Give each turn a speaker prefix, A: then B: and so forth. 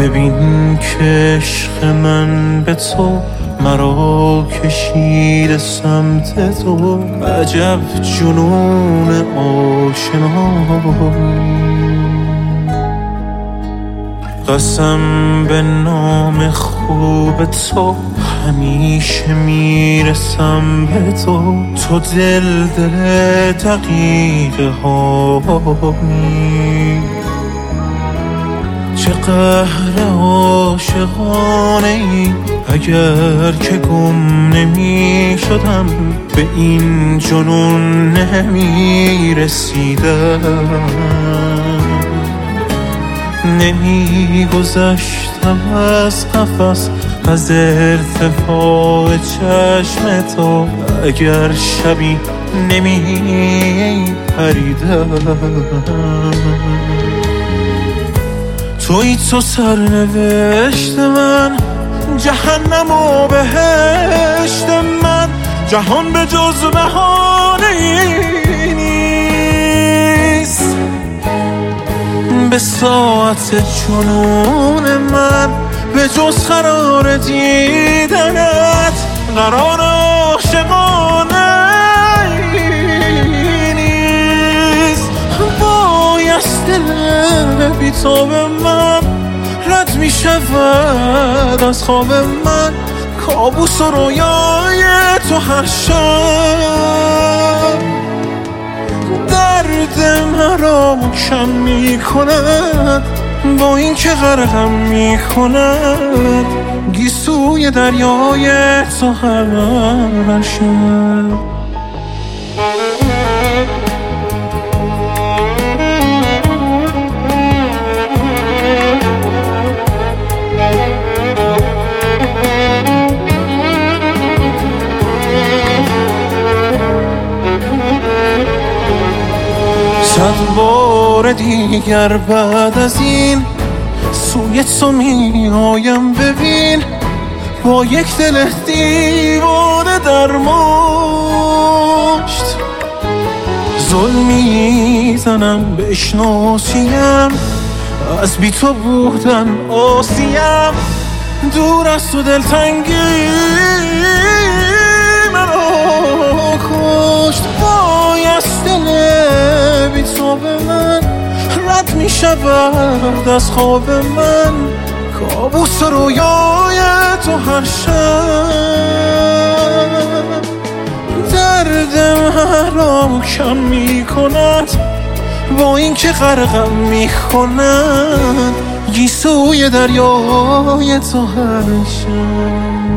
A: ببین که عشق من به تو مرا کشیده سمت تو. عجب جنون آشنایی، قسم به نام خوب تو همیشه میرسم به تو. تو دل دقیقه هایی، چه قهر عاشقانه ای. اگر که گم نمی شدم به این جنون نمی رسیدم. نمی گذشتم از قفس، از ارتفاع چشم تو. اگر شبی نمی پریدم. توی تو سرنوشت من، جهنم و بهشت من. جهان به جز بهانه‌ای نیست. به ساعت جنون من به جز قرار دیدنت، قرار عاشقانه نیست. بایست دل بی‌تاب من رد می شود از خواب من. کابوس و رویای تو هر شب درد مرا کم می کند. با این که غرقم می کند گیسوی دریای تو هر شب. صد بار دیگر بعد از این سوی تو می آیم. ببین با یک دل دیوانه در مشت ظلم میزنم. بشناسیم از بی تو بودن آسیم. دور از تو دلتنگی مرا کشت. بایست دل بی تو به من رد می شود از خواب من. کابوس رویای تو هر شب درد مرا کم می کند. با این که غرقم می کند گیسوی دریای تو هر شب.